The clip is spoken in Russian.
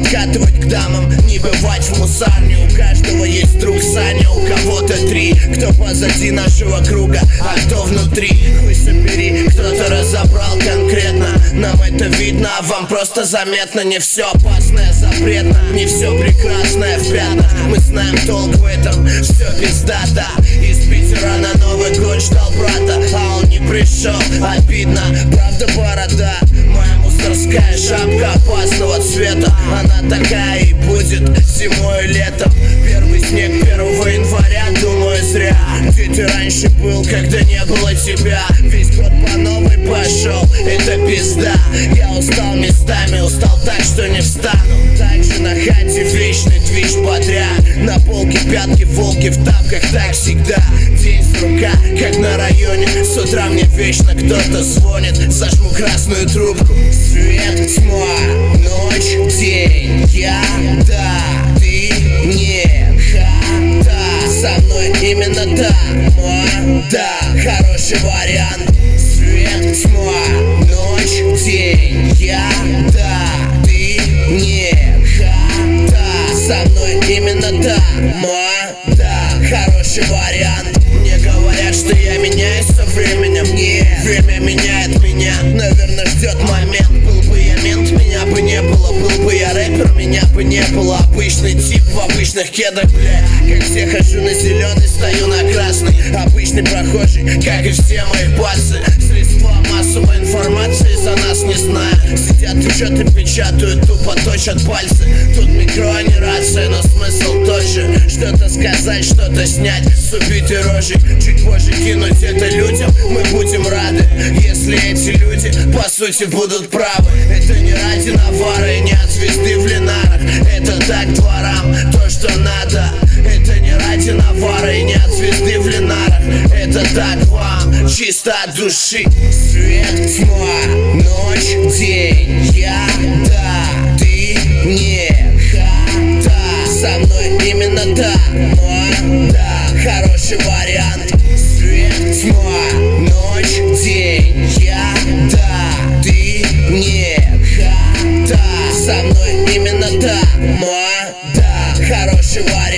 подкатывать к дамам, не бывать в мусарне. У каждого есть друг Саня, у кого-то три. Кто позади нашего круга, а кто внутри. Хуй собери, кто-то разобрал конкретно. Нам это видно, а вам просто заметно. Не все опасное запретно, не все прекрасное в пятнах. Мы знаем толк в этом, все пиздато. Из Питера на Новый год ждал брата, а он не пришел, обидно, правда борода. Моя мусорская шапка опасного цвета, она такая и будет зимой и летом. Первый снег 1 января, думаю зря. Где ты раньше был, когда не было тебя? Весь год по новой пошел, это пизда. Я устал местами, устал так, что не встану. Также на хате вечный движ подряд. На полке пятки, волки в тапках, так всегда. День с рука, как на районе. С утра мне вечно кто-то звонит. Зажму красную трубку. Свет, тьма, ночь, день. Я, да, ты, не, хата. Со мной именно так, да, хороший вариант. Свет, тьма, ночь, день. Я, да, ты, не, хата. Со мной именно так, да, хороший вариант. Мне говорят, что я меняюсь со временем. Нет, время меняет меня. Наверное, ждет момент. Был бы я мент, меня бы не было. Был бы я рэпер, меня бы не было. Обычный тип в обычных кедах, бля. Как все хожу на зеленый, стою на красный. Обычный прохожий, как и все мои пальцы. Средства массовой информации за нас не знаю. Сидят и что-то печатают, тупо точат пальцы. Тут микро, а не рация, но смысл тот же. Что-то сказать, что-то снять с убитой рожей. Чуть позже кинуть это людям, мы будем рады. Если эти люди, по сути, будут правы. Это не ради навара и не от звезды в Ленарах. Это так дворам, то, что надо. Это не ради навара и не от звезды в Ленарах. Это так вам, чисто от души. Свет, тьма, ночь, день. Я, да, ты, не, хата. Со мной именно так, да, хороший вариант. Свет, тьма, ночь, день. Я, да, ты, не, хата. Со мной именно так, да, хороший вариант.